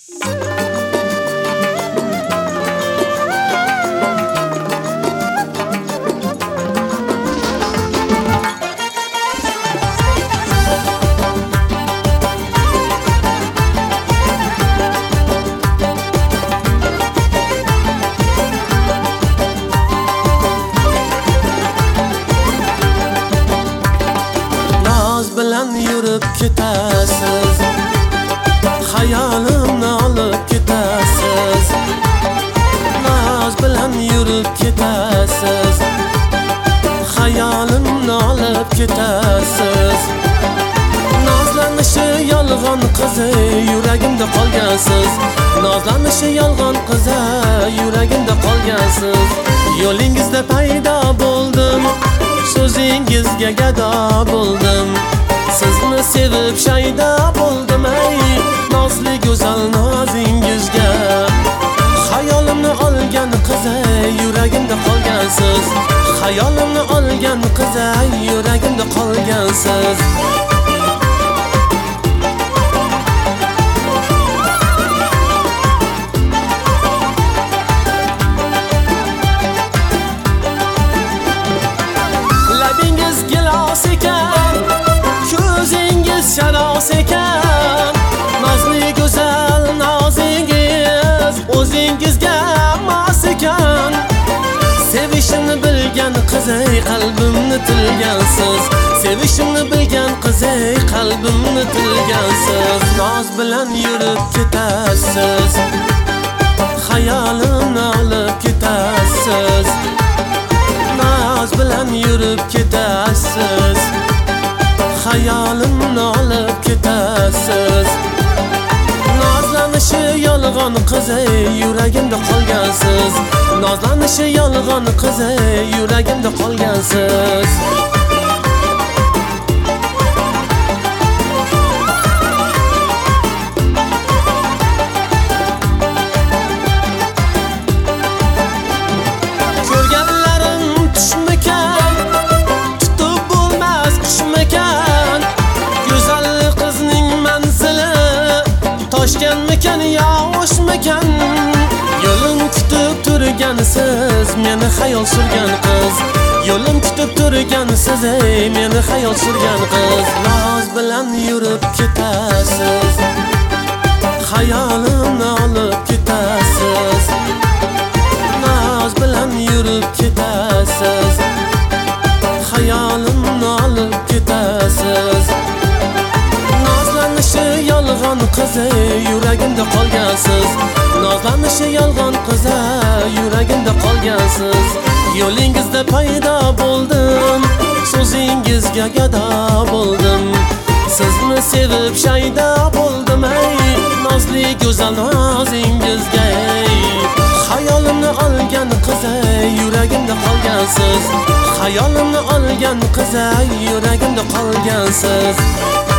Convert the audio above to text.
bilan yurib ketasiz, xayolimni olib ketasiz. Naz bilan yurib ketasiz, xayolimni olib ketasiz. Nozlanishi yolg'on qizi yuragimda qolgansiz. Nozlanishi yolg'on qizi yuragimda qolgansiz. Yo'lingizda paydo bo'ldim, so'zingizga gado bo'ldim. Sizni sevib shayda bo'ldim ey nozli go'zal nozingizga. Xayolimni olgan qiz yuragimda qolgansiz. Xayolimni olgan qiz yuragimda qolgansiz. Labingiz gilos ekan, ko'zingiz sharos ekan. Nozli go'zal nozingiz o'zingizga mos ekan. Sevishimni bilgan qiz qalbimni tilgansiz. Sevishimni bilgan qiz qalbimni tilgansiz. Noz bilan yurib ketasiz, xayolimni olib ketasiz. Noz bilan yurib ketasiz, xayolimni olib ketasiz. Nozlanishi yolg'on qiz yuragimda qolgansiz. Nozlanishi yolg'on qiz yuragimda qolgansiz. Ko'rganlarim tushmikan, tutib bo'lmas qushmikan. Go'zal qizning manzili Toshkentmikan yo O'shmikan? Yo'lim kutib turgansiz, meni xayol surgan qiz. Yo'lim kutib turgansiz, meni xayol surgan qiz. Noz bilan yurib ketasiz, xayolimni olib ketasiz. Noz bilan yurib ketasiz, xayolimni olib ketasiz. Nozlanishi yolg'on qiz yuragimda qolgansiz. Nozlanishi yolg'on qiz yuragimda qolgansiz. Yo'lingizda paydo bo'ldim, so'zingizga gado bo'ldim. Sizni sevib shayda bo'ldim ey nozli go'zal nozingizga. Xayolimni olgan qiz yuragimda qolgansiz. Xayolimni olgan qiz yuragimda qolgansiz.